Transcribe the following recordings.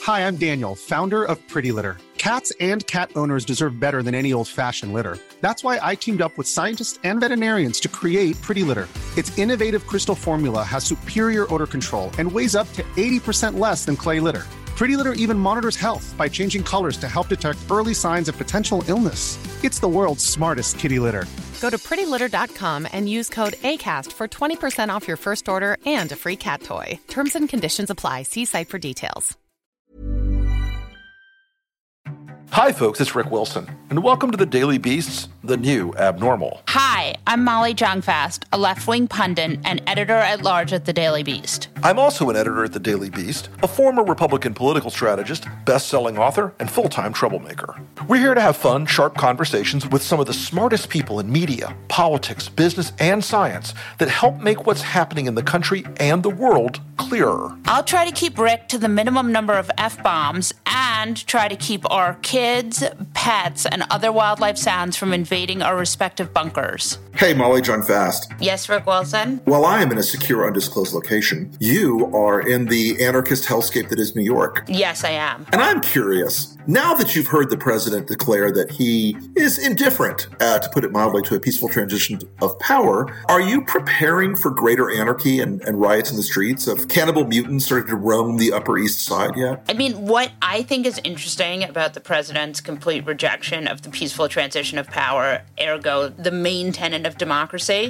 Hi, I'm Daniel, founder of Pretty Litter. Cats and cat owners deserve better than any old-fashioned litter. That's why I teamed up with scientists and veterinarians to create Pretty Litter. Its innovative crystal formula has superior odor control and weighs up to 80% less than clay litter. Pretty Litter even monitors health by changing colors to help detect early signs of potential illness. It's the world's smartest kitty litter. Go to prettylitter.com and use code ACAST for 20% off your first order and a free cat toy. Terms and conditions apply. See site for details. Hi, folks, it's Rick Wilson, and welcome to the Daily Beast's The New Abnormal. Hi, I'm Molly Jong-Fast, a left-wing pundit and editor-at-large at The Daily Beast. I'm also an editor at The Daily Beast, a former Republican political strategist, best-selling author, and full-time troublemaker. We're here to have fun, sharp conversations with some of the smartest people in media, politics, business, and science that help make what's happening in the country and the world clearer. I'll try to keep Rick to the minimum number of F-bombs and try to keep our kids, pets, and other wildlife sounds from invading our respective bunkers. Hey, Molly Jong-Fast. Yes, Rick Wilson? While I am in a secure, undisclosed location, you are in the anarchist hellscape that is New York. Yes, I am. And I'm curious, now that you've heard the president declare that he is indifferent, to put it mildly, to a peaceful transition of power, are you preparing for greater anarchy and riots in the streets? Of cannibal mutants starting to roam the Upper East Side yet? I mean, what I think is interesting about the president's complete rejection of the peaceful transition of power, ergo the main tenet of democracy,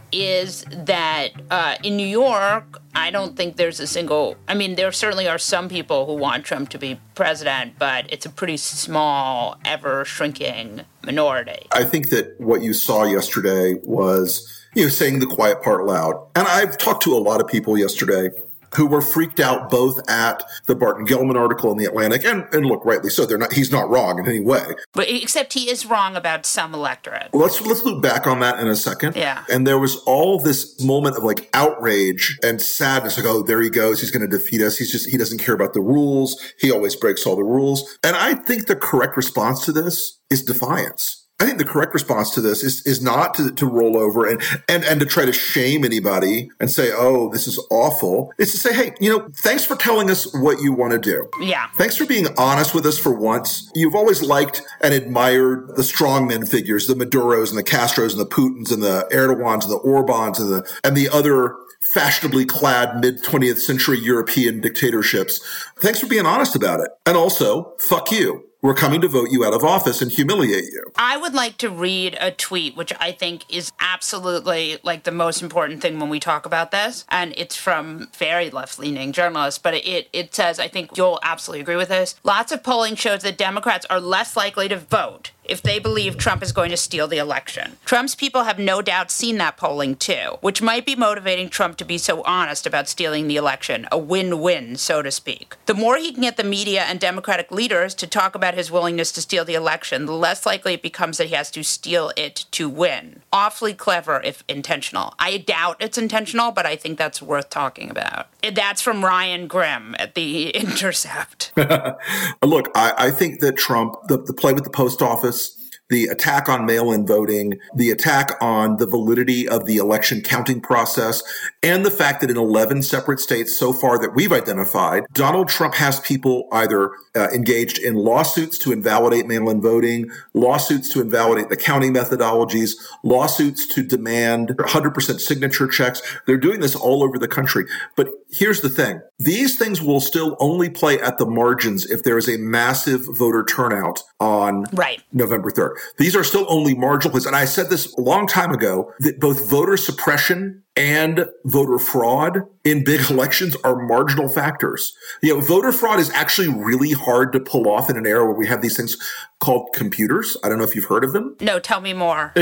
is that in New York, I don't think there's a single... I mean, there certainly are some people who want Trump to be president, but it's a pretty small, ever-shrinking minority. I think that what you saw yesterday was, saying the quiet part loud. And I've talked to a lot of people yesterday who were freaked out both at the Barton Gellman article in The Atlantic, and look, rightly so. He's not wrong in any way. But except he is wrong about some electorate. Let's look back on that in a second. Yeah. And there was all this moment of like outrage and sadness, like, oh, there he goes. He's going to defeat us. He doesn't care about the rules. He always breaks all the rules. And I think the correct response to this is defiance. I think the correct response to this is not to roll over and to try to shame anybody and say, oh, this is awful. It's to say, hey, thanks for telling us what you want to do. Yeah. Thanks for being honest with us for once. You've always liked and admired the strongmen figures, the Maduros and the Castros and the Putins and the Erdogans and the Orbans and the other fashionably clad mid-20th century European dictatorships. Thanks for being honest about it. And also, fuck you. We're coming to vote you out of office and humiliate you. I would like to read a tweet, which I think is absolutely like the most important thing when we talk about this. And it's from very left-leaning journalists, but it says, I think you'll absolutely agree with this. Lots of polling shows that Democrats are less likely to vote if they believe Trump is going to steal the election. Trump's people have no doubt seen that polling too, which might be motivating Trump to be so honest about stealing the election, a win-win, so to speak. The more he can get the media and Democratic leaders to talk about his willingness to steal the election, the less likely it becomes that he has to steal it to win. Awfully clever if intentional. I doubt it's intentional, but I think that's worth talking about. That's from Ryan Grimm at The Intercept. Look, I think that Trump, the play with the post office, the attack on mail-in voting, the attack on the validity of the election counting process, and the fact that in 11 separate states so far that we've identified, Donald Trump has people either engaged in lawsuits to invalidate mail-in voting, lawsuits to invalidate the counting methodologies, lawsuits to demand 100% signature checks. They're doing this all over the country. But here's the thing. These things will still only play at the margins if there is a massive voter turnout on November 3rd. These are still only marginal plays. And I said this a long time ago, that both voter suppression and voter fraud in big elections are marginal factors. Voter fraud is actually really hard to pull off in an era where we have these things called computers. I don't know if you've heard of them. No, tell me more.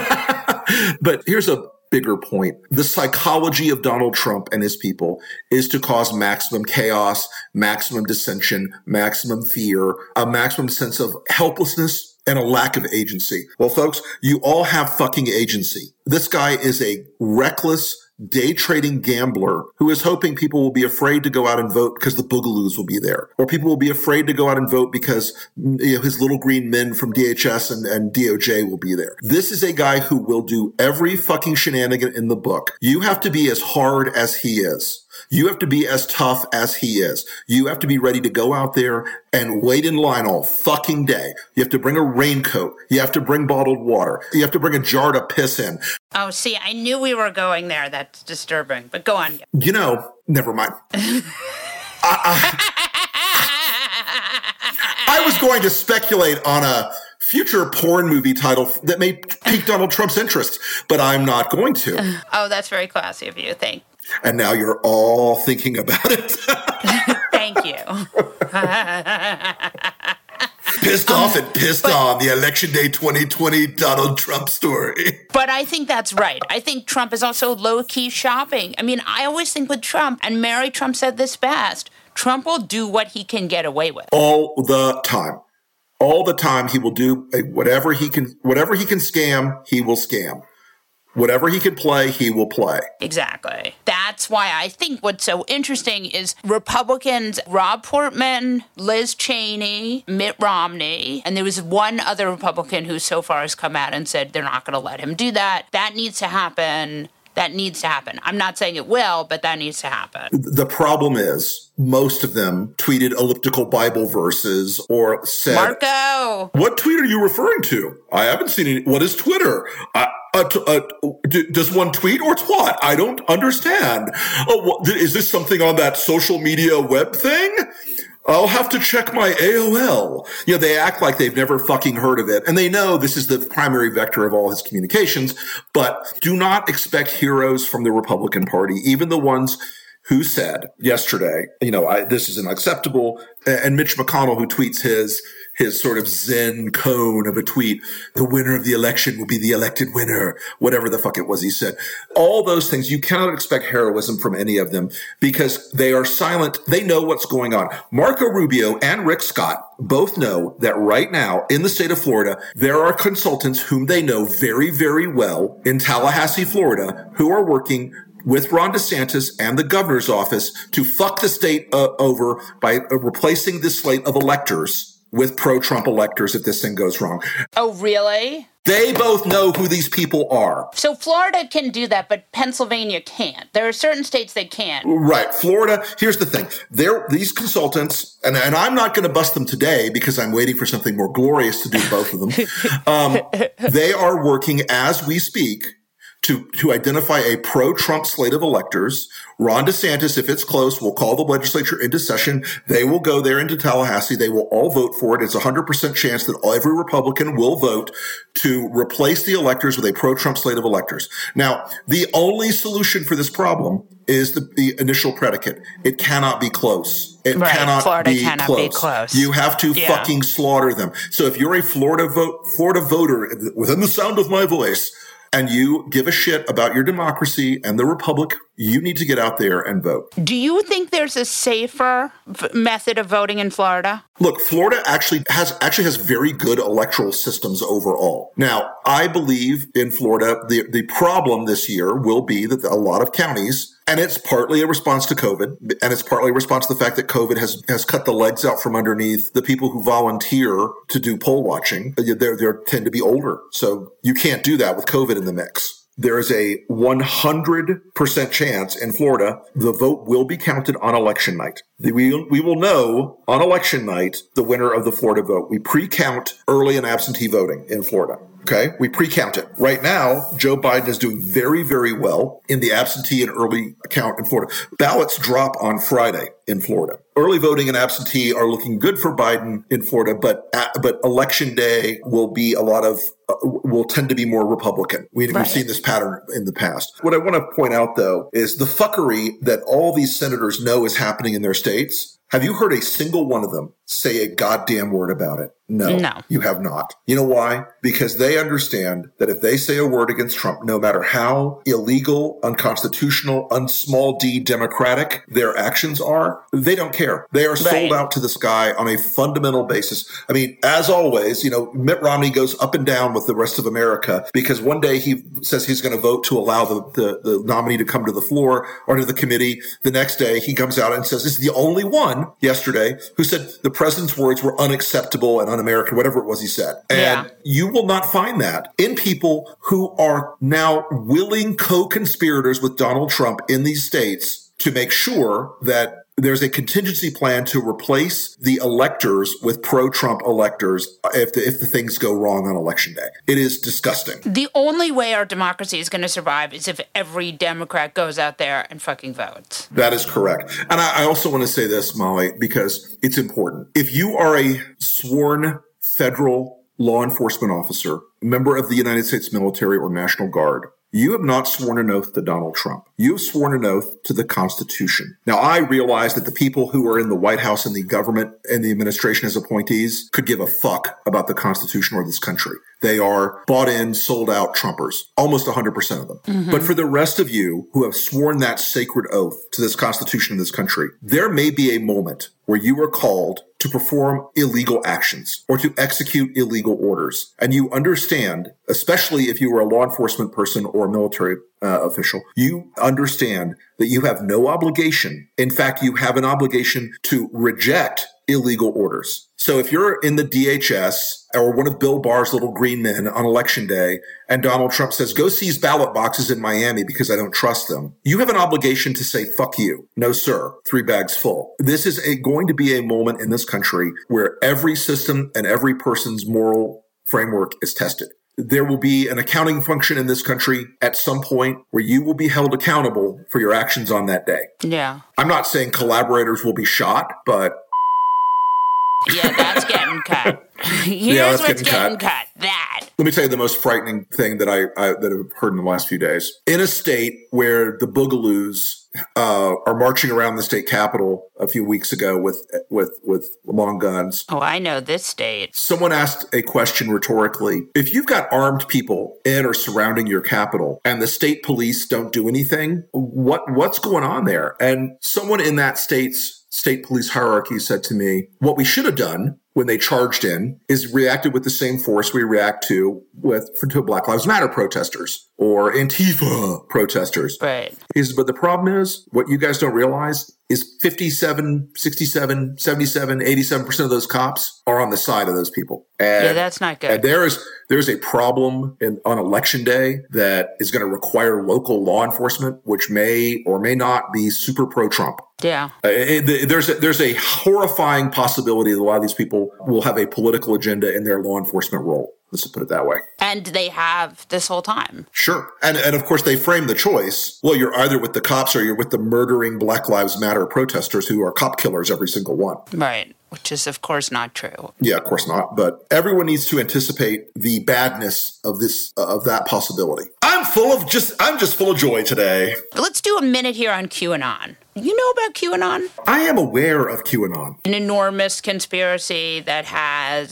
But here's a bigger point. The psychology of Donald Trump and his people is to cause maximum chaos, maximum dissension, maximum fear, a maximum sense of helplessness, and a lack of agency. Well, folks, you all have fucking agency. This guy is a reckless, day trading gambler who is hoping people will be afraid to go out and vote because the boogaloos will be there, or people will be afraid to go out and vote because his little green men from DHS and DOJ will be there. This is a guy who will do every fucking shenanigan in the book. You have to be as hard as he is. You have to be as tough as he is. You have to be ready to go out there and wait in line all fucking day. You have to bring a raincoat. You have to bring bottled water. You have to bring a jar to piss in. Oh, see, I knew we were going there. That's disturbing. But go on. You know, never mind. I was going to speculate on a future porn movie title that may pique Donald Trump's interest, but I'm not going to. Oh, that's very classy of you. Thank you. And now you're all thinking about it. Thank you. Pissed off and pissed on, the Election Day 2020 Donald Trump story. But I think that's right. I think Trump is also low-key shopping. I mean, I always think with Trump, and Mary Trump said this best, Trump will do what he can get away with. All the time. All the time he will do whatever he can scam, he will scam. Whatever he can play, he will play. Exactly. That's why I think what's so interesting is Republicans, Rob Portman, Liz Cheney, Mitt Romney, and there was one other Republican who so far has come out and said they're not going to let him do that. That needs to happen. That needs to happen. I'm not saying it will, but that needs to happen. The problem is most of them tweeted elliptical Bible verses or said, Marco! What tweet are you referring to? I haven't seen any. What is Twitter? Does one tweet or twat? I don't understand. Is this something on that social media web thing? I'll have to check my AOL. You know, they act like they've never fucking heard of it. And they know this is the primary vector of all his communications. But do not expect heroes from the Republican Party, even the ones who said yesterday, this is unacceptable. And Mitch McConnell, who tweets his sort of Zen cone of a tweet, the winner of the election will be the elected winner, whatever the fuck it was he said. All those things, you cannot expect heroism from any of them because they are silent. They know what's going on. Marco Rubio and Rick Scott both know that right now in the state of Florida, there are consultants whom they know very, very well in Tallahassee, Florida, who are working with Ron DeSantis and the governor's office to fuck the state over by replacing this slate of electors with pro-Trump electors if this thing goes wrong. Oh, really? They both know who these people are. So Florida can do that, but Pennsylvania can't. There are certain states that can't. Right. Florida, here's the thing. These consultants, and I'm not going to bust them today because I'm waiting for something more glorious to do both of them. They are working as we speak to identify a pro-Trump slate of electors. Ron DeSantis, if it's close, will call the legislature into session. They will go there into Tallahassee. They will all vote for it. It's 100% chance that every Republican will vote to replace the electors with a pro-Trump slate of electors. Now, the only solution for this problem is the initial predicate. It cannot be close. Florida cannot be close. You have to fucking slaughter them. So if you're a Florida voter within the sound of my voice, and you give a shit about your democracy and the republic, you need to get out there and vote. Do you think there's a safer method of voting in Florida? Look, Florida actually has very good electoral systems overall. Now, I believe in Florida, the problem this year will be that a lot of counties, and it's partly a response to COVID, and it's partly a response to the fact that COVID has cut the legs out from underneath the people who volunteer to do poll watching. They tend to be older, so you can't do that with COVID in the mix. There is a 100% chance in Florida the vote will be counted on election night. We will know on election night the winner of the Florida vote. We pre-count early and absentee voting in Florida. Okay, we pre-count it. Right now, Joe Biden is doing very, very well in the absentee and early count in Florida. Ballots drop on Friday in Florida. Early voting and absentee are looking good for Biden in Florida, but election day will tend to be more Republican. We've seen this pattern in the past. What I want to point out, though, is the fuckery that all these senators know is happening in their states. Have you heard a single one of them say a goddamn word about it? No, you have not. You know why? Because they understand that if they say a word against Trump, no matter how illegal, unconstitutional, small d democratic their actions are, they don't care. They are sold out to this guy on a fundamental basis. I mean, as always, Mitt Romney goes up and down with the rest of America because one day he says he's going to vote to allow the nominee to come to the floor or to the committee. The next day he comes out and says, this is the only one yesterday who said the president's words were unacceptable and un-American, whatever it was he said. And you will not find that in people who are now willing co-conspirators with Donald Trump in these states to make sure that there's a contingency plan to replace the electors with pro-Trump electors if the things go wrong on Election Day. It is disgusting. The only way our democracy is going to survive is if every Democrat goes out there and fucking votes. That is correct. And I also want to say this, Molly, because it's important. If you are a sworn federal law enforcement officer, member of the United States military or National Guard, you have not sworn an oath to Donald Trump. You have sworn an oath to the Constitution. Now, I realize that the people who are in the White House and the government and the administration as appointees could give a fuck about the Constitution or this country. They are bought in, sold out Trumpers, almost 100% of them. Mm-hmm. But for the rest of you who have sworn that sacred oath to this Constitution in this country, there may be a moment where you are called to perform illegal actions or to execute illegal orders. And you understand, especially if you are a law enforcement person or a military official, you understand that you have no obligation. In fact, you have an obligation to reject illegal orders. So if you're in the DHS or one of Bill Barr's little green men on Election Day and Donald Trump says, go seize ballot boxes in Miami because I don't trust them, you have an obligation to say, fuck you. No, sir. 3 bags full. This is going to be a moment in this country where every system and every person's moral framework is tested. There will be an accounting function in this country at some point where you will be held accountable for your actions on that day. Yeah. I'm not saying collaborators will be shot, but yeah, that's getting cut. Here's what's getting cut. That. Let me tell you the most frightening thing that I've heard in the last few days. In a state where the Boogaloos are marching around the state capitol a few weeks ago with long guns. Oh, I know this state. Someone asked a question rhetorically. If you've got armed people in or surrounding your capitol and the state police don't do anything, what's going on there? And someone in that state's state police hierarchy said to me, what we should have done when they charged in is reacted with the same force we react to Black Lives Matter protesters or Antifa protesters. Right. He says, but the problem is what you guys don't realize is 57, 67, 77, 87% of those cops are on the side of those people. And, yeah, that's not good. And there's a problem on Election Day that is going to require local law enforcement, which may or may not be super pro-Trump. Yeah. There's a horrifying possibility that a lot of these people will have a political agenda in their law enforcement role. Let's put it that way. And they have this whole time. Sure. And of course, they frame the choice. Well, you're either with the cops or you're with the murdering Black Lives Matter protesters who are cop killers, every single one. Right. Which is, of course, not true. Yeah, of course not. But everyone needs to anticipate the badness of that possibility. I'm just full of joy today. Let's do a minute here on QAnon. You know about QAnon? I am aware of QAnon. An enormous conspiracy that has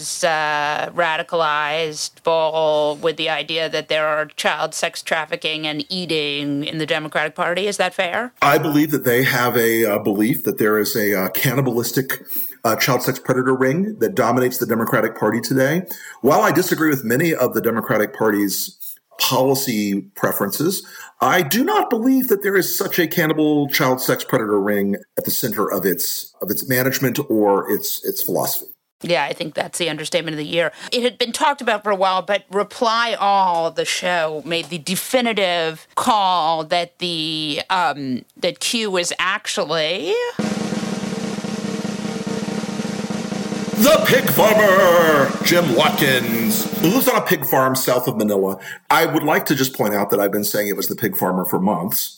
radicalized people with the idea that there are child sex trafficking and eating in the Democratic Party. Is that fair? I believe that they have a belief that there is a cannibalistic child sex predator ring that dominates the Democratic Party today. While I disagree with many of the Democratic Party's policy preferences, I do not believe that there is such a cannibal child sex predator ring at the center of its management or its philosophy. Yeah, I think that's the understatement of the year. It had been talked about for a while, but Reply All, the show, made the definitive call that that Q is actually the pig farmer, Jim Watkins, who lives on a pig farm south of Manila. I would like to just point out that I've been saying it was the pig farmer for months.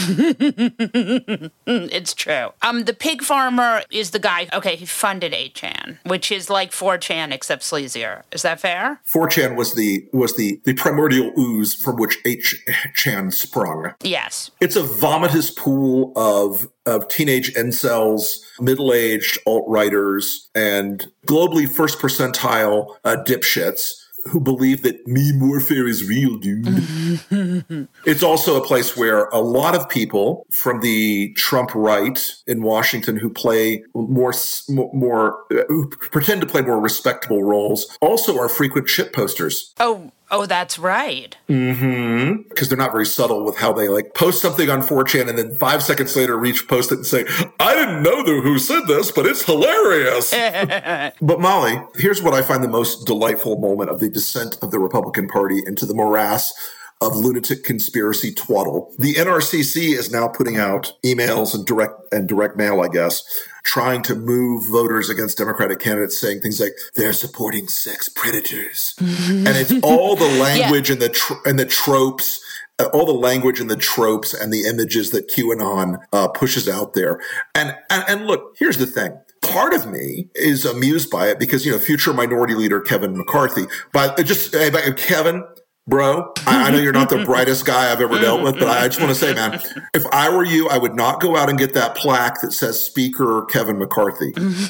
It's true. The pig farmer is the guy, he funded 8chan, which is like 4chan except sleazier. Is that fair? 4chan was the primordial ooze from which 8chan sprung. Yes. It's a vomitous pool of teenage incels, middle-aged alt-righters, and globally first percentile dipshits who believe that meme warfare is real, dude. It's also a place where a lot of people from the Trump right in Washington who play who pretend to play more respectable roles also are frequent shit posters. Oh, that's right. Mm-hmm. Because they're not very subtle with how they post something on 4chan and then 5 seconds later post it and say, I didn't know who said this, but it's hilarious. But Molly, here's what I find the most delightful moment of the descent of the Republican Party into the morass of lunatic conspiracy twaddle. The NRCC is now putting out emails and direct mail, I guess, trying to move voters against Democratic candidates, saying things like they're supporting sex predators. And it's all the language and the tropes, all the language and the tropes and the images that QAnon pushes out there. And look, here's the thing. Part of me is amused by it because, future Minority Leader Kevin McCarthy, Kevin, bro, I know you're not the brightest guy I've ever dealt with, but I just want to say, man, if I were you, I would not go out and get that plaque that says Speaker Kevin McCarthy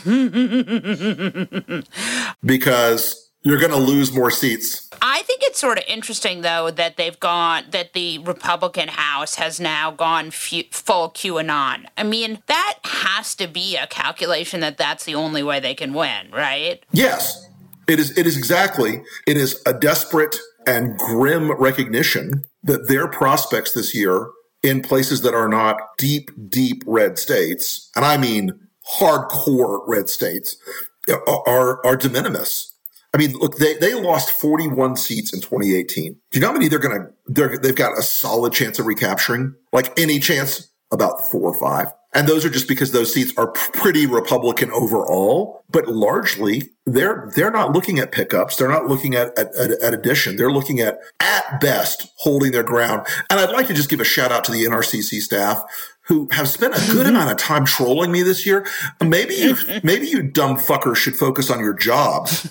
because you're going to lose more seats. I think it's sort of interesting, though, that the Republican House has now gone full QAnon. I mean, that has to be a calculation that's the only way they can win, right? Yes, it is. It is exactly. It is a desperate and grim recognition that their prospects this year in places that are not deep, deep red states, and I mean hardcore red states, are de minimis. I mean, look, they lost 41 seats in 2018. Do you know how many they've got a solid chance of recapturing? Like any chance? About 4 or 5. And those are just because those seats are pretty Republican overall, but largely they're not looking at pickups. They're not looking at addition. They're looking at best, holding their ground. And I'd like to just give a shout out to the NRCC staff who have spent a good amount of time trolling me this year. Maybe you dumb fuckers should focus on your jobs.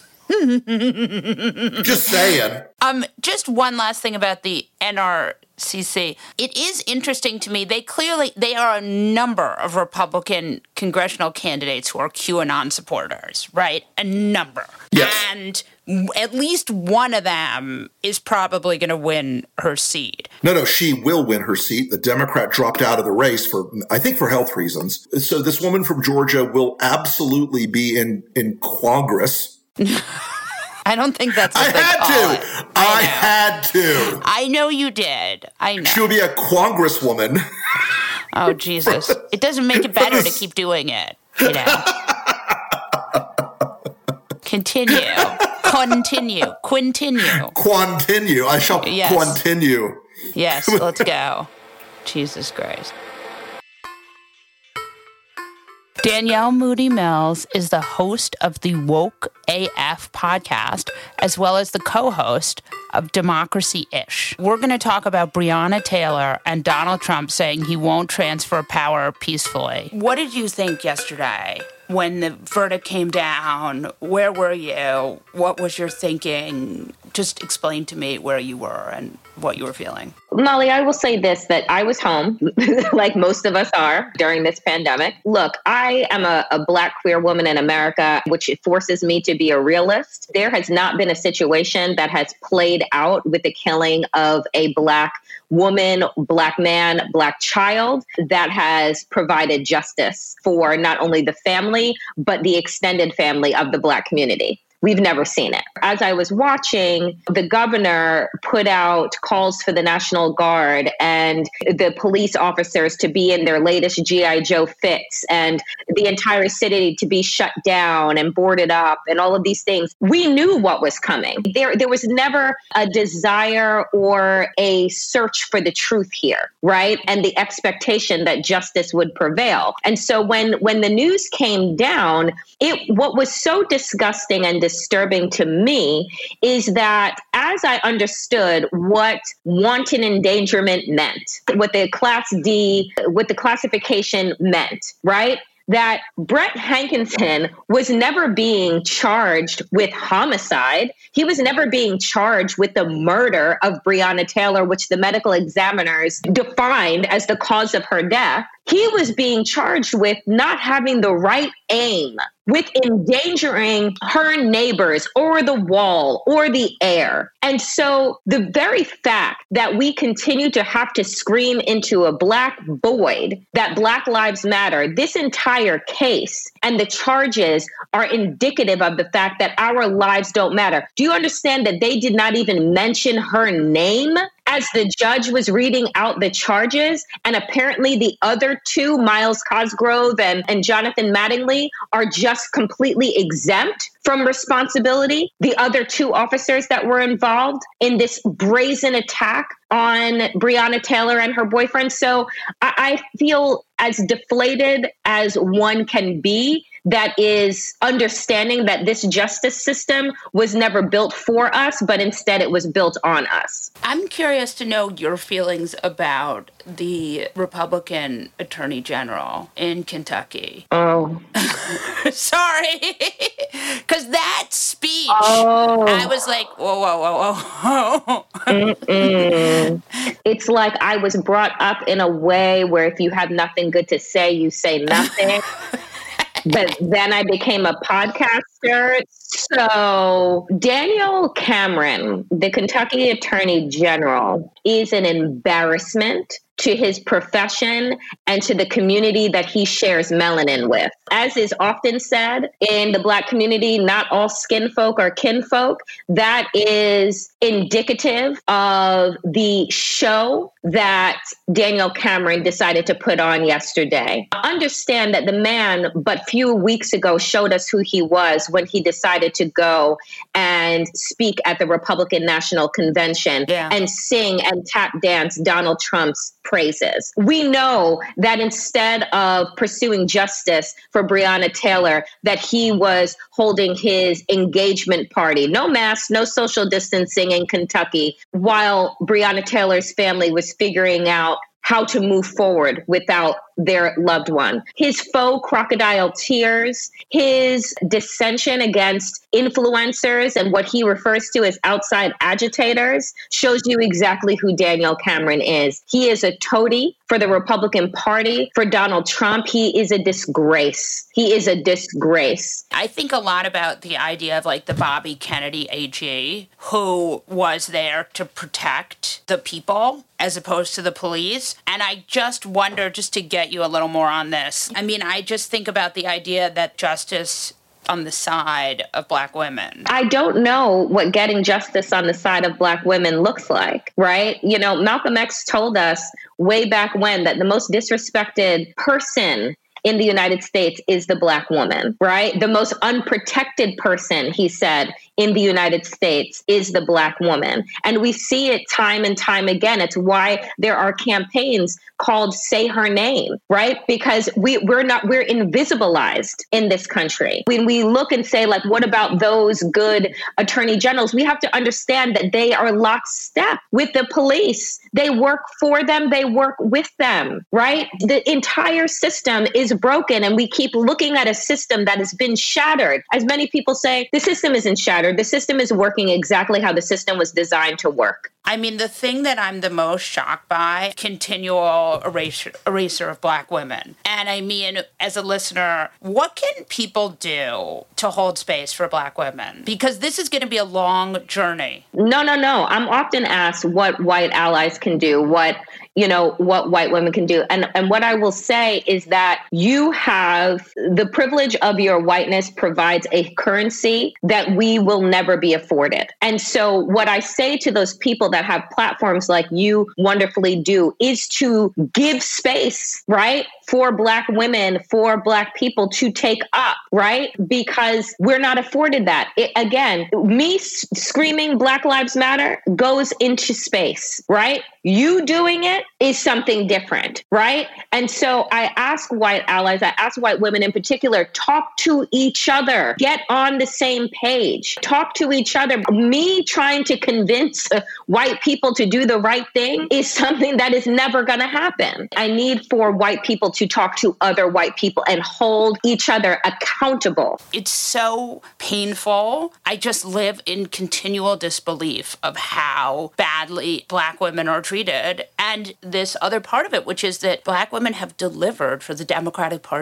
Just saying. Just one last thing about the NRCC. It is interesting to me. They are a number of Republican congressional candidates who are QAnon supporters, right? A number. Yes. And at least one of them is probably going to win her seat. No, she will win her seat. The Democrat dropped out of the race for health reasons. So this woman from Georgia will absolutely be in Congress. I don't think that's what I had to. I know you did. I know. She'll be a congresswoman. Oh, Jesus. It doesn't make it better to keep doing it, Continue. I shall continue. Yes, let's go. Jesus Christ. Danielle Moody Mills is the host of the Woke AF podcast, as well as the co-host of Democracy-ish. We're going to talk about Breonna Taylor and Donald Trump saying he won't transfer power peacefully. What did you think yesterday when the verdict came down? Where were you? What was your thinking? Just explain to me where you were and what you were feeling. Molly, I will say this, that I was home, like most of us are during this pandemic. Look, I am a Black queer woman in America, which forces me to be a realist. There has not been a situation that has played out with the killing of a Black woman, Black man, Black child that has provided justice for not only the family, but the extended family of the Black community. We've never seen it. As I was watching, the governor put out calls for the National Guard and the police officers to be in their latest G.I. Joe fits and the entire city to be shut down and boarded up and all of these things. We knew what was coming. There was never a desire or a search for the truth here, right? And the expectation that justice would prevail. And so when the news came down, what was so disgusting and disturbing to me is that as I understood what wanton endangerment meant, what the classification meant, right? That Brett Hankinson was never being charged with homicide. He was never being charged with the murder of Breonna Taylor, which the medical examiners defined as the cause of her death. He was being charged with not having the right aim, with endangering her neighbors or the wall or the air. And so the very fact that we continue to have to scream into a black void that Black Lives Matter, this entire case and the charges are indicative of the fact that our lives don't matter. Do you understand that they did not even mention her name as the judge was reading out the charges. And apparently the other two, Miles Cosgrove and Jonathan Mattingly, are just completely exempt from responsibility. The other two officers that were involved in this brazen attack on Breonna Taylor and her boyfriend. So I feel as deflated as one can be, that is understanding that this justice system was never built for us, but instead it was built on us. I'm curious to know your feelings about the Republican Attorney General in Kentucky. Oh. Sorry. Because that speech, I was like, whoa. It's like I was brought up in a way where if you have nothing good to say, you say nothing. But then I became a podcaster. So Daniel Cameron, the Kentucky Attorney General, is an embarrassment to his profession and to the community that he shares melanin with. As is often said in the Black community, not all skin folk are kinfolk. That is indicative of the show that Daniel Cameron decided to put on yesterday. Understand that the man, but few weeks ago, showed us who he was when he decided to go and speak at the Republican National Convention and sing and tap dance Donald Trump's praises. We know that instead of pursuing justice for Breonna Taylor, that he was holding his engagement party, no mask, no social distancing in Kentucky, while Breonna Taylor's family was figuring out how to move forward without their loved one. His faux crocodile tears, his dissension against influencers and what he refers to as outside agitators shows you exactly who Daniel Cameron is. He is a toady for the Republican Party, for Donald Trump. He is a disgrace. He is a disgrace. I think a lot about the idea of like the Bobby Kennedy AG, who was there to protect the people as opposed to the police. And I just wonder, just to get you a little more on this, I mean, I just think about the idea that justice on the side of Black women. I don't know what getting justice on the side of Black women looks like, right? You know, Malcolm X told us way back when that the most disrespected person in the United States is the Black woman, right? The most unprotected person, he said, in the United States is the Black woman. And we see it time and time again. It's why there are campaigns called Say Her Name, right? Because we're invisibilized in this country. When we look and say, like, what about those good attorney generals? We have to understand that they are lockstep with the police. They work for them. They work with them, right? The entire system is broken, and we keep looking at a system that has been shattered. As many people say, the system isn't shattered. The system is working exactly how the system was designed to work. I mean, the thing that I'm the most shocked by, continual erasure of Black women. And I mean, as a listener, what can people do to hold space for Black women? Because this is going to be a long journey. No. I'm often asked what white allies can do, what white women can do. And what I will say is that you have the privilege of your whiteness provides a currency that we will never be afforded. And so what I say to those people that have platforms like you wonderfully do is to give space, right, for Black women, for Black people to take up, right? Because we're not afforded that. Again, me screaming Black Lives Matter goes into space, right? You doing it is something different, right? And so I ask white allies, I ask white women in particular, talk to each other, get on the same page, talk to each other. Me trying to convince white people to do the right thing is something that is never going to happen. I need for white people to talk to other white people and hold each other accountable. It's so painful. I just live in continual disbelief of how badly Black women are treated. And this other part of it, which is that Black women have delivered for the Democratic Party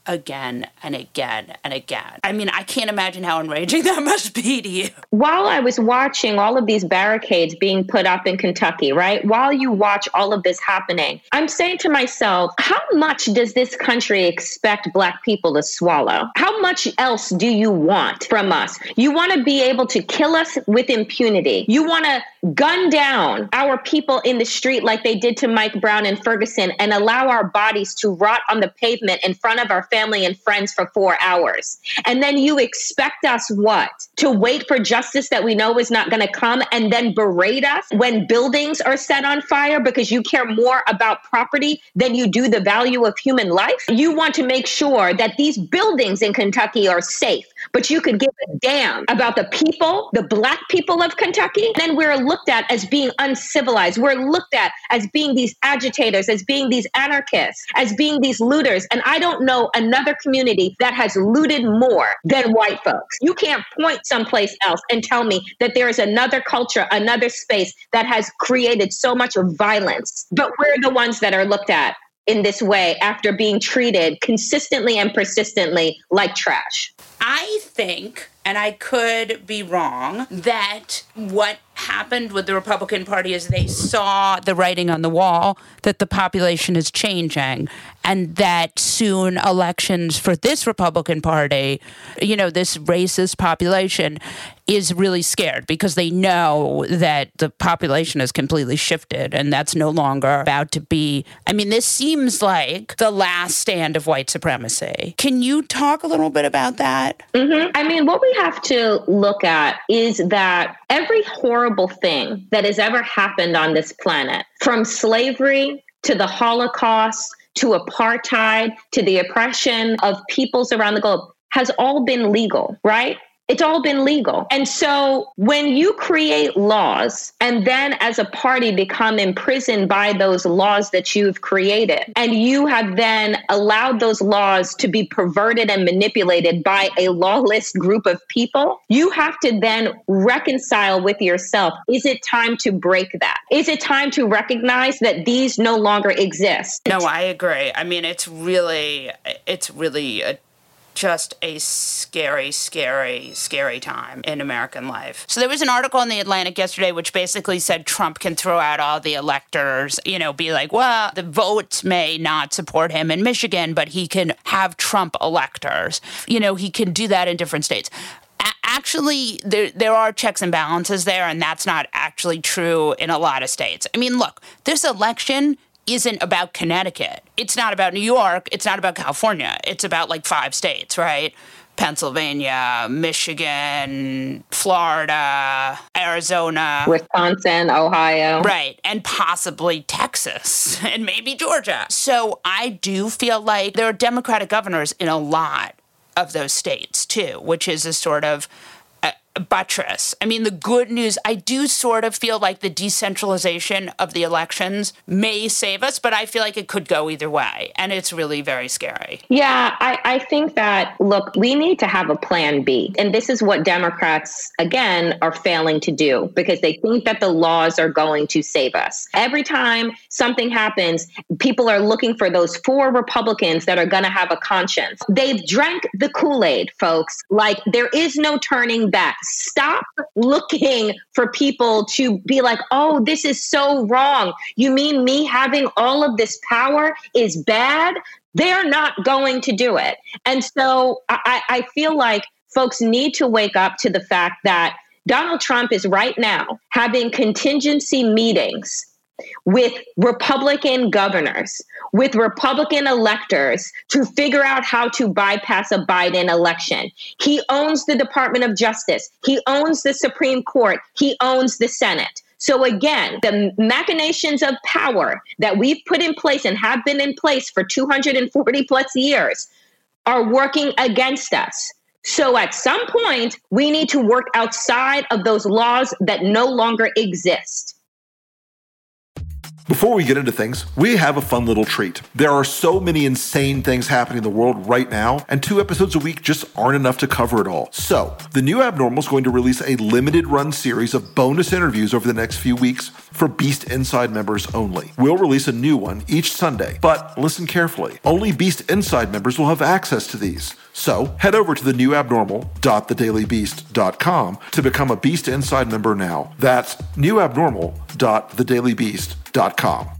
again and again and again. I mean, I can't imagine how enraging that must be to you. While I was watching all of these barricades being put up in Kentucky, right? While you watch all of this happening, I'm saying to myself, how much does this country expect Black people to swallow? How much else do you want from us? You want to be able to kill us with impunity. You want to gun down our people in the street like they did to Mike Brown and Ferguson and allow our bodies to rot on the pavement in front of our family and friends for 4 hours. And then you expect us what? To wait for justice that we know is not going to come and then berate us when buildings are set on fire because you care more about property than you do the value of human life? You want to make sure that these buildings in Kentucky are safe, but you could give a damn about the people, the Black people of Kentucky. And then we're looked at as being uncivilized. We're looked at as being these agitators, as being these anarchists, as being these looters. And I don't know another community that has looted more than white folks. You can't point someplace else and tell me that there is another culture, another space that has created so much of violence. But we're the ones that are looked at in this way after being treated consistently and persistently like trash. I think, and I could be wrong, that what happened with the Republican Party is they saw the writing on the wall that the population is changing and that soon elections for this Republican Party, you know, this racist population is really scared because they know that the population has completely shifted and that's no longer about to be. I mean, this seems like the last stand of white supremacy. Can you talk a little bit about that? Mm-hmm. I mean, what we have to look at is that every horrible thing that has ever happened on this planet, from slavery to the Holocaust to apartheid to the oppression of peoples around the globe, has all been legal, right? It's all been legal. And so when you create laws and then as a party become imprisoned by those laws that you've created, and you have then allowed those laws to be perverted and manipulated by a lawless group of people, you have to then reconcile with yourself. Is it time to break that? Is it time to recognize that these no longer exist? No, I agree. I mean, it's really just a scary, scary, scary time in American life. So there was an article in The Atlantic yesterday which basically said Trump can throw out all the electors, you know, be like, well, the votes may not support him in Michigan, but he can have Trump electors. You know, he can do that in different states. Actually, there are checks and balances there, and that's not actually true in a lot of states. I mean, look, this election isn't about Connecticut. It's not about New York. It's not about California. It's about like 5 states, right? Pennsylvania, Michigan, Florida, Arizona, Wisconsin, Ohio. Right. And possibly Texas and maybe Georgia. So I do feel like there are Democratic governors in a lot of those states too, which is a sort of buttress. I mean, the good news, I do sort of feel like the decentralization of the elections may save us, but I feel like it could go either way. And it's really very scary. Yeah, I think that, look, we need to have a plan B. And this is what Democrats, again, are failing to do because they think that the laws are going to save us. Every time something happens, people are looking for those 4 Republicans that are going to have a conscience. They've drank the Kool-Aid, folks. Like, there is no turning back. Stop looking for people to be like, oh, this is so wrong. You mean me having all of this power is bad? They're not going to do it. And so I feel like folks need to wake up to the fact that Donald Trump is right now having contingency meetings with Republican governors, with Republican electors to figure out how to bypass a Biden election. He owns the Department of Justice. He owns the Supreme Court. He owns the Senate. So again, the machinations of power that we've put in place and have been in place for 240 plus years are working against us. So at some point, we need to work outside of those laws that no longer exist. Before we get into things, we have a fun little treat. There are so many insane things happening in the world right now, and 2 episodes a week just aren't enough to cover it all. So, The New Abnormal is going to release a limited run series of bonus interviews over the next few weeks for Beast Inside members only. We'll release a new one each Sunday, but listen carefully. Only Beast Inside members will have access to these. So, head over to newabnormal.thedailybeast.com to become a Beast Inside member now. That's newabnormal.thedailybeast.com.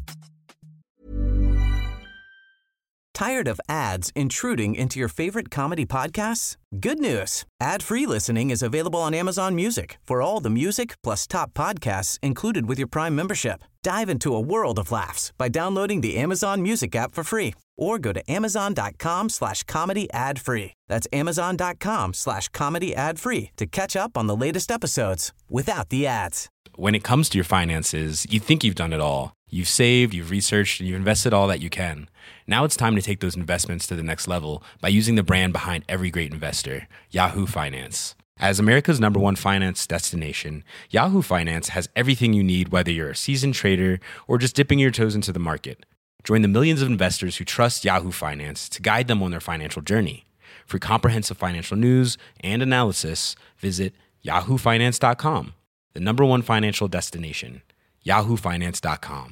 Tired of ads intruding into your favorite comedy podcasts? Good news. Ad-free listening is available on Amazon Music for all the music plus top podcasts included with your Prime membership. Dive into a world of laughs by downloading the Amazon Music app for free or go to amazon.com/comedy ad-free. That's amazon.com/comedy ad-free to catch up on the latest episodes without the ads. When it comes to your finances, you think you've done it all. You've saved, you've researched, and you've invested all that you can. Now it's time to take those investments to the next level by using the brand behind every great investor, Yahoo Finance. As America's #1 finance destination, Yahoo Finance has everything you need, whether you're a seasoned trader or just dipping your toes into the market. Join the millions of investors who trust Yahoo Finance to guide them on their financial journey. For comprehensive financial news and analysis, visit yahoofinance.com, the #1 financial destination, yahoofinance.com.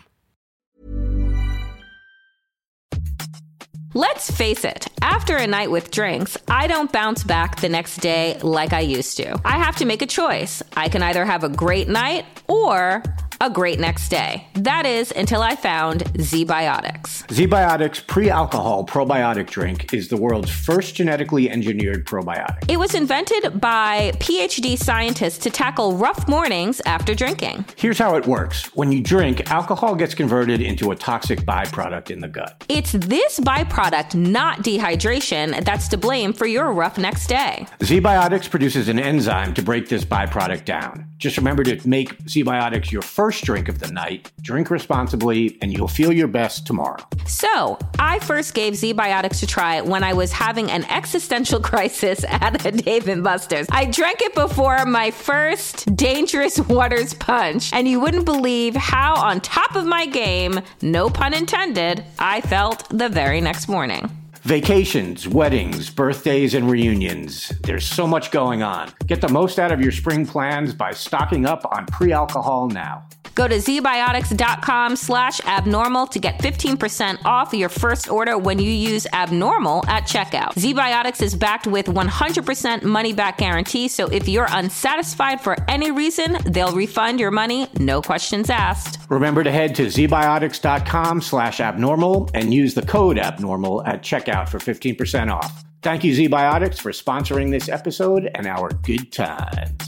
Let's face it, after a night with drinks, I don't bounce back the next day like I used to. I have to make a choice. I can either have a great night or a great next day. That is, until I found ZBiotics. ZBiotics Pre-Alcohol Probiotic Drink is the world's first genetically engineered probiotic. It was invented by PhD scientists to tackle rough mornings after drinking. Here's how it works. When you drink, alcohol gets converted into a toxic byproduct in the gut. It's this byproduct, not dehydration, that's to blame for your rough next day. ZBiotics produces an enzyme to break this byproduct down. Just remember to make ZBiotics your first drink of the night, drink responsibly, and you'll feel your best tomorrow. So, I first gave ZBiotics a try when I was having an existential crisis at a Dave & Buster's. I drank it before my first Dangerous Waters punch, and you wouldn't believe how on top of my game, no pun intended, I felt the very next morning. Vacations, weddings, birthdays, and reunions. There's so much going on. Get the most out of your spring plans by stocking up on pre-alcohol now. Go to zbiotics.com/abnormal to get 15% off your first order when you use abnormal at checkout. ZBiotics is backed with 100% money-back guarantee, so if you're unsatisfied for any reason, they'll refund your money, no questions asked. Remember to head to zbiotics.com/abnormal and use the code abnormal at checkout for 15% off. Thank you, ZBiotics, for sponsoring this episode and our good times.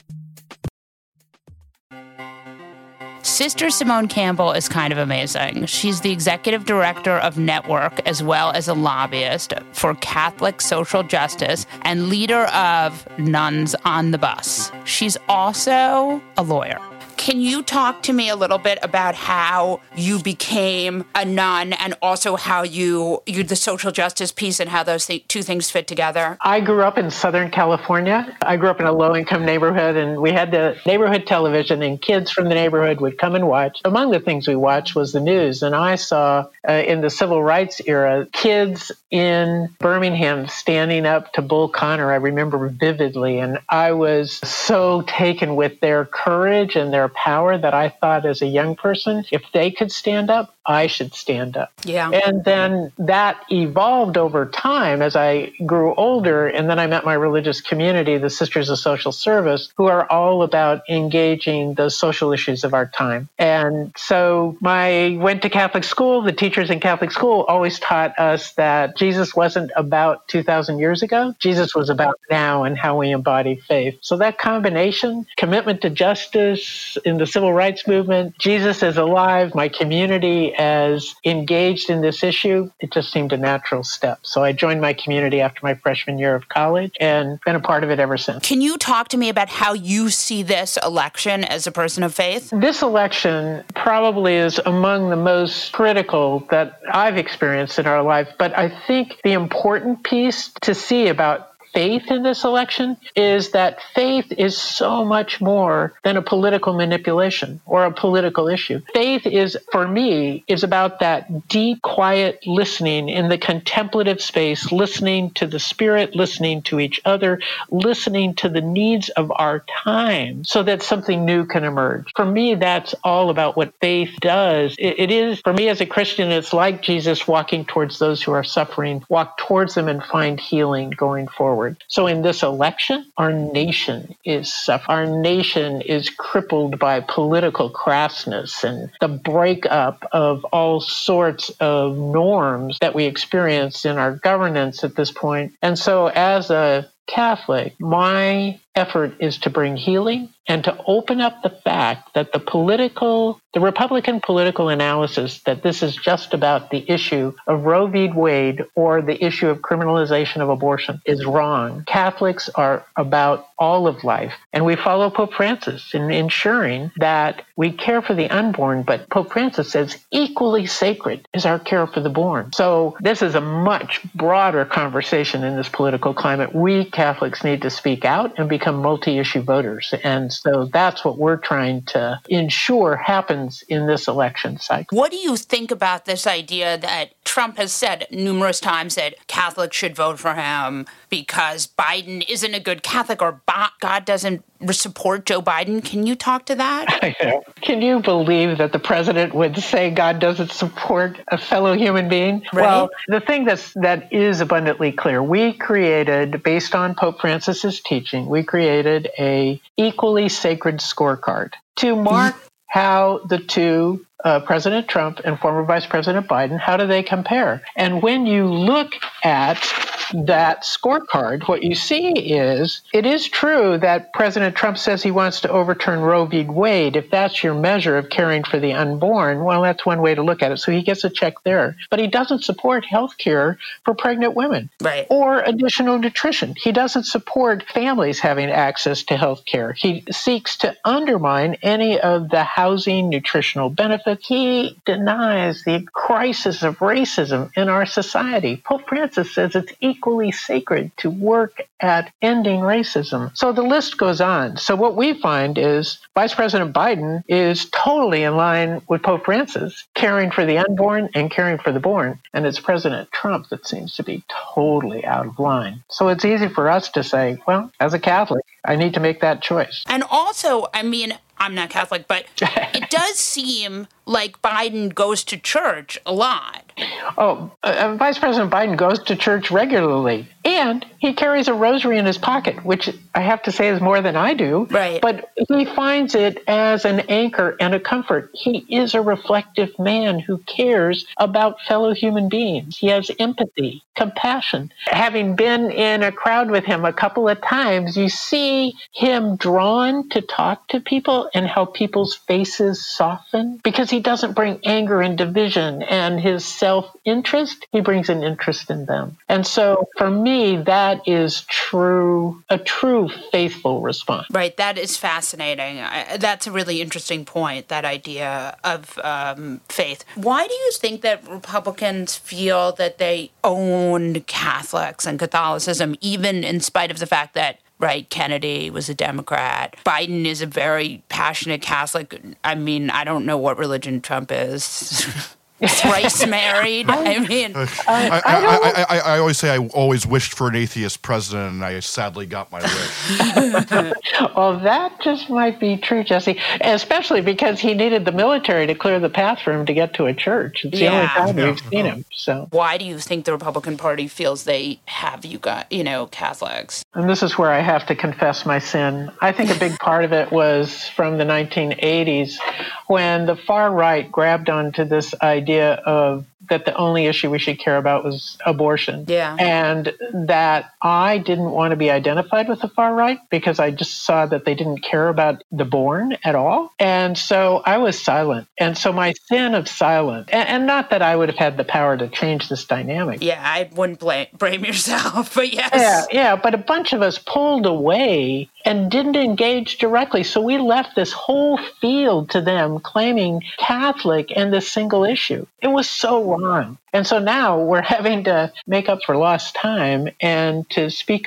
Sister Simone Campbell is kind of amazing. She's the executive director of Network, as well as a lobbyist for Catholic social justice and leader of Nuns on the Bus. She's also a lawyer. Can you talk to me a little bit about how you became a nun and also how you the social justice piece and how those two things fit together? I grew up in Southern California. I grew up in a low-income neighborhood, and we had the neighborhood television, and kids from the neighborhood would come and watch. Among the things we watched was the news, and I saw in the civil rights era, kids in Birmingham standing up to Bull Connor. I remember vividly, and I was so taken with their courage and their power that I thought as a young person, if they could stand up, I should stand up. Yeah. And then that evolved over time as I grew older. And then I met my religious community, the Sisters of Social Service, who are all about engaging the social issues of our time. And so I went to Catholic school. The teachers in Catholic school always taught us that Jesus wasn't about 2,000 years ago. Jesus was about now and how we embody faith. So that combination, commitment to justice in the civil rights movement, Jesus is alive, my community as engaged in this issue, it just seemed a natural step. So I joined my community after my freshman year of college and been a part of it ever since. Can you talk to me about how you see this election as a person of faith? This election probably is among the most critical that I've experienced in our life, but I think the important piece to see about faith in this election is that faith is so much more than a political manipulation or a political issue. Faith is, for me, is about that deep, quiet listening in the contemplative space, listening to the Spirit, listening to each other, listening to the needs of our time so that something new can emerge. For me, that's all about what faith does. It is, for me as a Christian, it's like Jesus walking towards those who are suffering, walk towards them and find healing going forward. So in this election, our nation is suffering. Our nation is crippled by political crassness and the breakup of all sorts of norms that we experience in our governance at this point. And so as a Catholic, my effort is to bring healing and to open up the fact that the Republican political analysis that this is just about the issue of Roe v. Wade or the issue of criminalization of abortion is wrong. Catholics are about all of life, and we follow Pope Francis in ensuring that we care for the unborn, but Pope Francis says equally sacred is our care for the born. So this is a much broader conversation in this political climate. We Catholics need to speak out and become multi-issue voters. And so that's what we're trying to ensure happens in this election cycle. What do you think about this idea that Trump has said numerous times that Catholics should vote for him because Biden isn't a good Catholic or God doesn't support Joe Biden? Can you talk to that? Can you believe that the president would say God doesn't support a fellow human being? Right. Well, the thing that is abundantly clear, we created, based on Pope Francis's teaching, we created a equally sacred scorecard to mark how the two, President Trump and former Vice President Biden, how do they compare? And when you look at that scorecard, what you see is it is true that President Trump says he wants to overturn Roe v. Wade. If that's your measure of caring for the unborn, well, that's one way to look at it. So he gets a check there. But he doesn't support health care for pregnant women or additional nutrition. He doesn't support families having access to health care. He seeks to undermine any of the housing, nutritional benefits. He denies the crisis of racism in our society. Pope Francis says it's equally sacred to work at ending racism. So the list goes on. So what we find is Vice President Biden is totally in line with Pope Francis, caring for the unborn and caring for the born. And it's President Trump that seems to be totally out of line. So it's easy for us to say, well, as a Catholic, I need to make that choice. And also, I mean, I'm not Catholic, but it does seem like Biden goes to church a lot. Vice President Biden goes to church regularly, and he carries a rosary in his pocket, which I have to say is more than I do. Right. But he finds it as an anchor and a comfort. He is a reflective man who cares about fellow human beings. He has empathy, compassion. Having been in a crowd with him a couple of times, you see him drawn to talk to people and how people's faces soften because he doesn't bring anger and division and his self-interest. He brings an interest in them. And so for me, that is a true faithful response. Right. That is fascinating. That's a really interesting point, that idea of faith. Why do you think that Republicans feel that they own Catholics and Catholicism, even in spite of the fact that Kennedy was a Democrat. Biden is a very passionate Catholic. I mean, I don't know what religion Trump is. Thrice married. I always say I always wished for an atheist president, and I sadly got my wish. Well, that just might be true, Jesse, especially because he needed the military to clear the path for him to get to a church. It's the only time we've seen him. So, why do you think the Republican Party feels they have Catholics? And this is where I have to confess my sin. I think a big part of it was from the 1980s when the far right grabbed onto this idea of that the only issue we should care about was abortion. Yeah. And that I didn't want to be identified with the far right because I just saw that they didn't care about the born at all. And so I was silent. And so my sin of silence, and not that I would have had the power to change this dynamic. Yeah, I wouldn't blame yourself, but yes. Yeah, but a bunch of us pulled away and didn't engage directly. So we left this whole field to them claiming Catholic and this single issue. It was so wrong. And so now we're having to make up for lost time and to speak up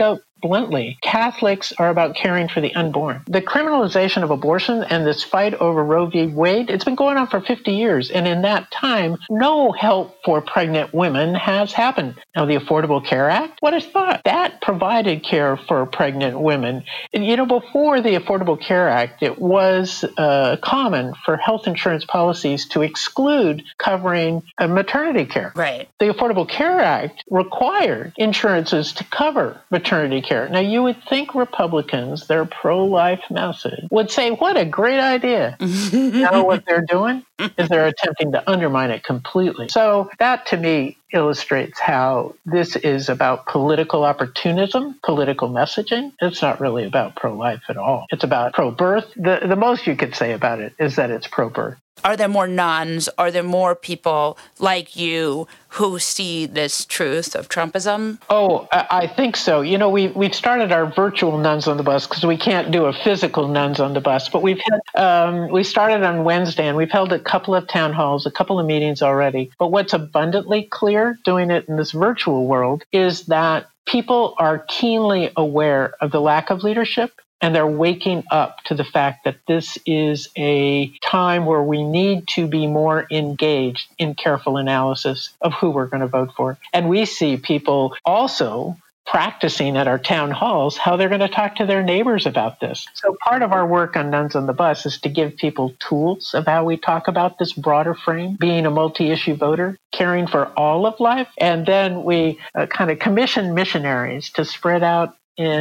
bluntly, Catholics are about caring for the unborn. The criminalization of abortion and this fight over Roe v. Wade, it's been going on for 50 years. And in that time, no help for pregnant women has happened. Now, the Affordable Care Act, what is thought? That provided care for pregnant women. And, before the Affordable Care Act, it was common for health insurance policies to exclude covering maternity care. Right. The Affordable Care Act required insurances to cover maternity care. Now, you would think Republicans, their pro-life message, would say, what a great idea. Now what they're doing is they're attempting to undermine it completely. So that, to me, illustrates how this is about political opportunism, political messaging. It's not really about pro-life at all. It's about pro-birth. The most you could say about it is that it's pro-birth. Are there more nuns? Are there more people like you who see this truth of Trumpism? Oh, I think so. We've started our virtual Nuns on the Bus because we can't do a physical Nuns on the Bus. But we started on Wednesday, and we've held a couple of town halls, a couple of meetings already. But what's abundantly clear doing it in this virtual world is that people are keenly aware of the lack of leadership. And they're waking up to the fact that this is a time where we need to be more engaged in careful analysis of who we're going to vote for. And we see people also practicing at our town halls how they're going to talk to their neighbors about this. So part of our work on Nuns on the Bus is to give people tools of how we talk about this broader frame, being a multi-issue voter, caring for all of life. And then we kind of commission missionaries to spread out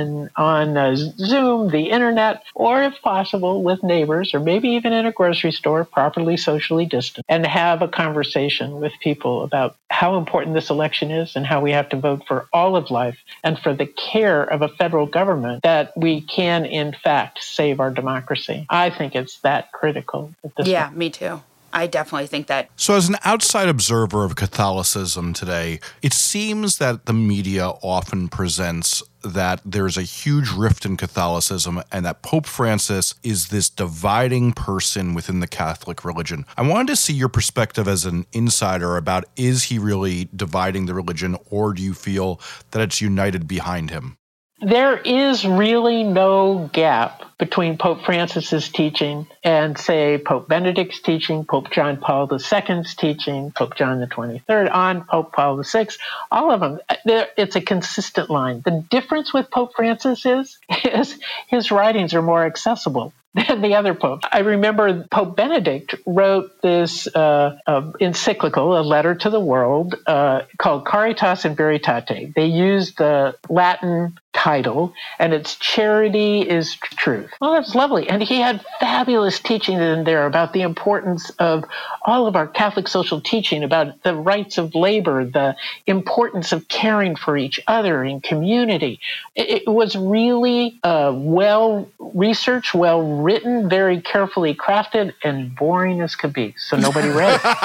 on Zoom, the internet, or if possible with neighbors, or maybe even in a grocery store, properly socially distant, and have a conversation with people about how important this election is and how we have to vote for all of life and for the care of a federal government that we can, in fact, save our democracy. I think it's that critical at this point. Me too. I definitely think that. So as an outside observer of Catholicism today, it seems that the media often presents that there's a huge rift in Catholicism and that Pope Francis is this dividing person within the Catholic religion. I wanted to see your perspective as an insider about, is he really dividing the religion, or do you feel that it's united behind him? There is really no gap between Pope Francis's teaching and, say, Pope Benedict's teaching, Pope John Paul II's teaching, Pope John the 23rd, on Pope Paul VI, all of them. It's a consistent line. The difference with Pope Francis is his writings are more accessible than the other popes. I remember Pope Benedict wrote this encyclical, a letter to the world, called Caritas in Veritate. They used the Latin title, and it's Charity is Truth. Well, that's lovely. And he had fabulous teaching in there about the importance of all of our Catholic social teaching, about the rights of labor, the importance of caring for each other in community. It was really well-researched, well-written, very carefully crafted, and boring as could be, so nobody read it.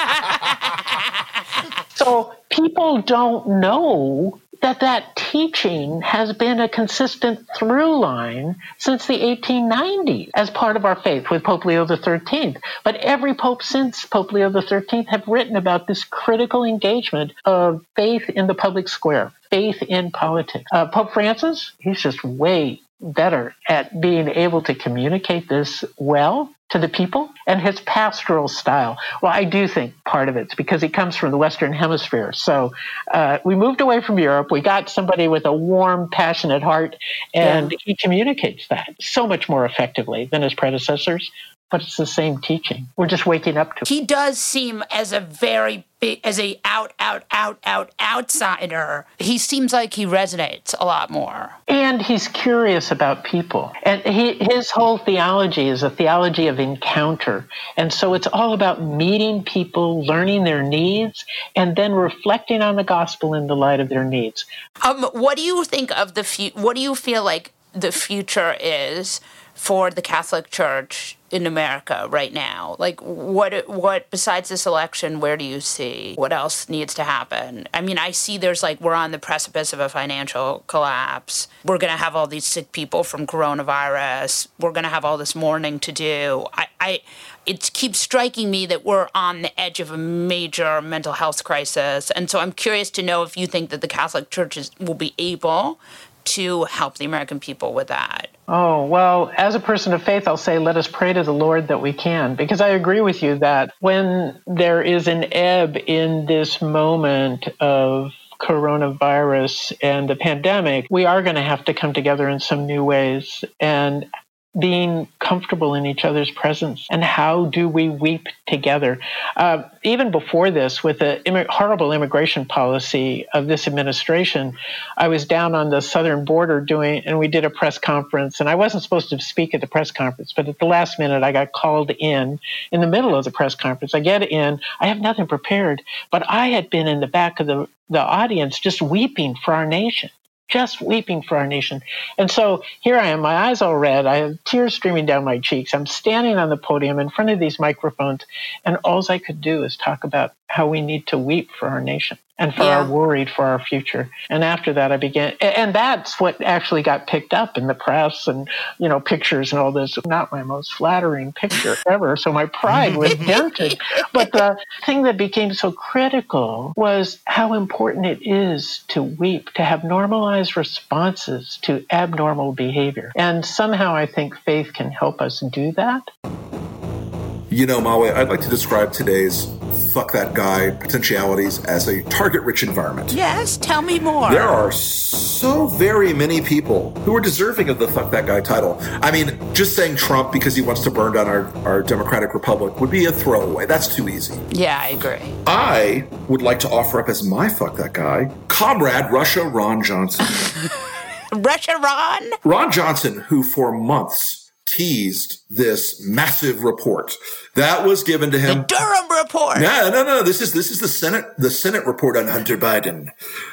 So people don't know that teaching has been a consistent through line since the 1890s as part of our faith with Pope Leo XIII. But every pope since Pope Leo XIII have written about this critical engagement of faith in the public square, faith in politics. Pope Francis, he's just way better at being able to communicate this well to the people, and his pastoral style. Well, I do think part of it's because he comes from the Western Hemisphere. So we moved away from Europe. We got somebody with a warm, passionate heart, and he communicates that so much more effectively than his predecessors. But it's the same teaching. We're just waking up to it. He does seem as a very big, as a outsider. He seems like he resonates a lot more. And he's curious about people. And his whole theology is a theology of encounter. And so it's all about meeting people, learning their needs, and then reflecting on the gospel in the light of their needs. What do you think of what do you feel like the future is for the Catholic Church in America right now? Like, what besides this election, where do you see what else needs to happen? I mean, I see we're on the precipice of a financial collapse. We're going to have all these sick people from coronavirus. We're going to have all this mourning to do. It keeps striking me that we're on the edge of a major mental health crisis. And so I'm curious to know if you think that the Catholic Church will be able to help the American people with that? Oh, well, as a person of faith, I'll say, let us pray to the Lord that we can, because I agree with you that when there is an ebb in this moment of coronavirus and the pandemic, we are going to have to come together in some new ways, and being comfortable in each other's presence. And how do we weep together? Even before this, with the horrible immigration policy of this administration, I was down on the southern border and we did a press conference, and I wasn't supposed to speak at the press conference, but at the last minute I got called in the middle of the press conference. I get in, I have nothing prepared, but I had been in the back of the audience just weeping for our nation. Just weeping for our nation. And so here I am, my eyes all red. I have tears streaming down my cheeks. I'm standing on the podium in front of these microphones, and all I could do is talk about how we need to weep for our nation and for our worried for our future. And after that, I began, and that's what actually got picked up in the press and, pictures and all this. Not my most flattering picture ever, so my pride was dented. But the thing that became so critical was how important it is to weep, to have normalized responses to abnormal behavior. And somehow I think faith can help us do that. Mawe, I'd like to describe today's fuck that guy potentialities as a target-rich environment. Yes, tell me more. There are so very many people who are deserving of the fuck that guy title. I mean, just saying Trump because he wants to burn down our democratic republic would be a throwaway. That's too easy. Yeah, I agree. I would like to offer up as my fuck that guy, Comrade Russia Ron Johnson. Russia Ron? Ron Johnson, who for months teased this massive report that was given to him. The Durham report. No. This is the Senate report on Hunter Biden.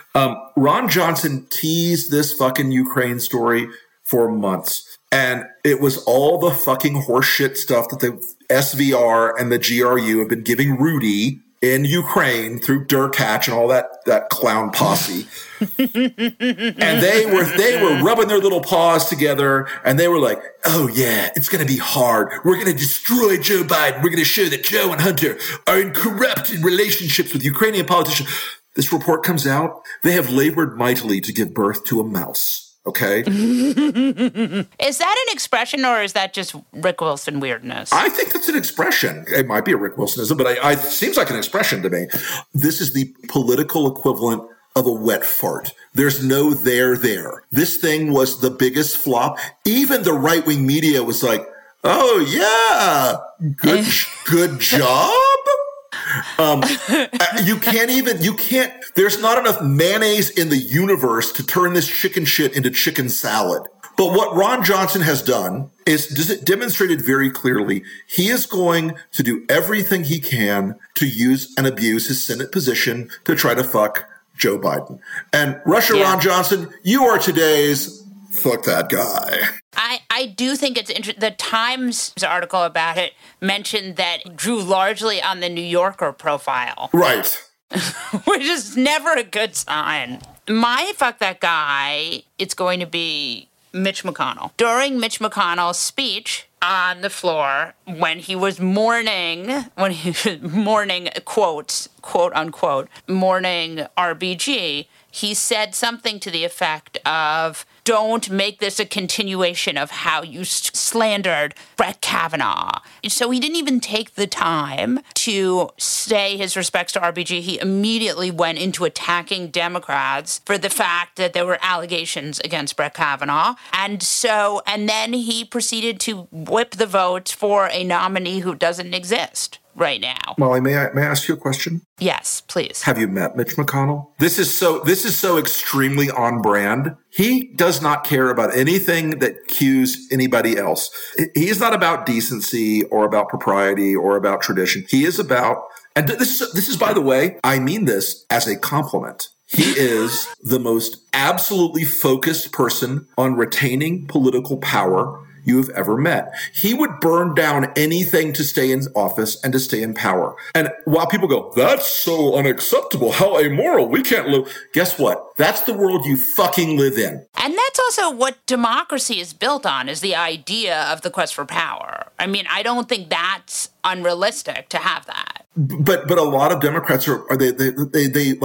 Ron Johnson teased this fucking Ukraine story for months, and it was all the fucking horseshit stuff that the SVR and the GRU have been giving Rudy in Ukraine through Derkach and all that clown posse. And they were rubbing their little paws together, and they were like, oh yeah, it's going to be hard. We're going to destroy Joe Biden. We're going to show that Joe and Hunter are in corrupt relationships with Ukrainian politicians. This report comes out. They have labored mightily to give birth to a mouse. Okay. Is that an expression, or is that just Rick Wilson weirdness? I think that's an expression. It might be a Rick Wilsonism, but it seems like an expression to me. This is the political equivalent of a wet fart. There's no there. This thing was the biggest flop. Even the right-wing media was like, oh yeah, good job. There's not enough mayonnaise in the universe to turn this chicken shit into chicken salad. But what Ron Johnson has done is demonstrated very clearly. He is going to do everything he can to use and abuse his Senate position to try to fuck Joe Biden. And Ron Johnson, you are today's fuck that guy. I do think it's interesting. The Times article about it mentioned that drew largely on the New Yorker profile. Right. Which is never a good sign. My fuck that guy, it's going to be Mitch McConnell. During Mitch McConnell's speech on the floor, when he was mourning, quote unquote, mourning RBG, he said something to the effect of, don't make this a continuation of how you slandered Brett Kavanaugh. So he didn't even take the time to say his respects to RBG. He immediately went into attacking Democrats for the fact that there were allegations against Brett Kavanaugh. And then he proceeded to whip the votes for a nominee who doesn't exist right now. Molly, may I ask you a question? Yes, please. Have you met Mitch McConnell? This is so extremely on brand. He does not care about anything that cues anybody else. He is not about decency or about propriety or about tradition. He is about, and this is, by the way, I mean this as a compliment. He is the most absolutely focused person on retaining political power you have ever met. He would burn down anything to stay in office and to stay in power. And while people go, that's so unacceptable, how amoral, we can't live. Guess what? That's the world you fucking live in. And that's also what democracy is built on, is the idea of the quest for power. I mean, I don't think that's unrealistic to have that. But a lot of Democrats they like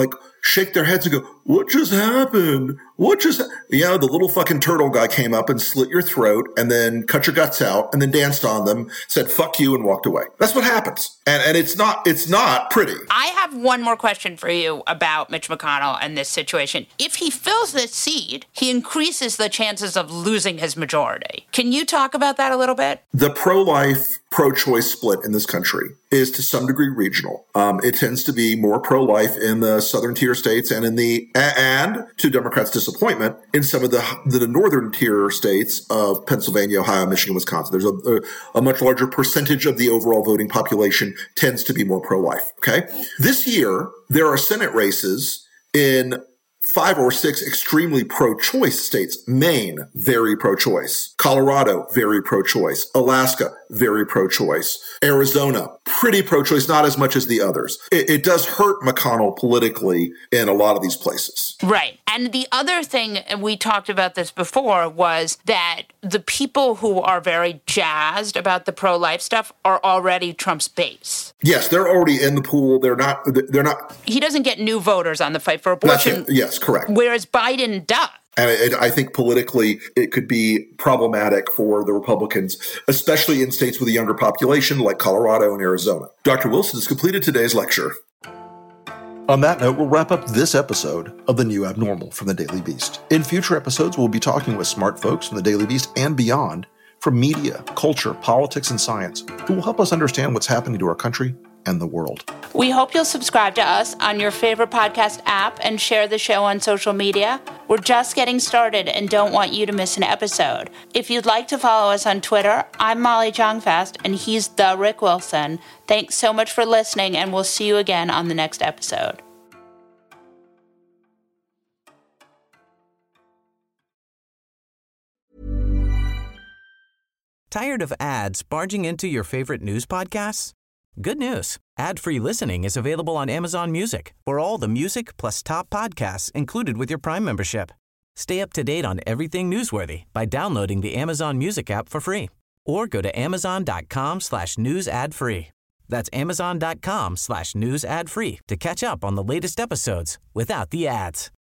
shake their heads and go, what just happened? The little fucking turtle guy came up and slit your throat and then cut your guts out and then danced on them, said, fuck you, and walked away. That's what happens. And it's not pretty. I have one more question for you about Mitch McConnell and this situation. If he fills this seat, he increases the chances of losing his majority. Can you talk about that a little bit? The pro-life, pro-choice split in this country is to some degree regional. It tends to be more pro-life in the southern tier states and and to Democrats' disappointment, in some of the northern tier states of Pennsylvania, Ohio, Michigan, Wisconsin. There's a much larger percentage of the overall voting population tends to be more pro-life. Okay. This year, there are Senate races in 5 or 6 extremely pro-choice states. Maine, very pro-choice. Colorado, very pro-choice. Alaska, very pro-choice. Arizona, pretty pro-choice, not as much as the others. It does hurt McConnell politically in a lot of these places. Right. And the other thing, and we talked about this before, was that the people who are very jazzed about the pro-life stuff are already Trump's base. Yes, they're already in the pool. They're not. He doesn't get new voters on the fight for abortion. Yes, correct. Whereas Biden does. And I think politically it could be problematic for the Republicans, especially in states with a younger population like Colorado and Arizona. Dr. Wilson has completed today's lecture. On that note, we'll wrap up this episode of The New Abnormal from The Daily Beast. In future episodes, we'll be talking with smart folks from The Daily Beast and beyond, from media, culture, politics, and science, who will help us understand what's happening to our country and the world. We hope you'll subscribe to us on your favorite podcast app and share the show on social media. We're just getting started and don't want you to miss an episode. If you'd like to follow us on Twitter, I'm Molly Jong-Fast and he's the Rick Wilson. Thanks so much for listening, and we'll see you again on the next episode. Tired of ads barging into your favorite news podcasts? Good news. Ad-free listening is available on Amazon Music for all the music plus top podcasts included with your Prime membership. Stay up to date on everything newsworthy by downloading the Amazon Music app for free or go to amazon.com/news ad free. That's amazon.com/news ad free to catch up on the latest episodes without the ads.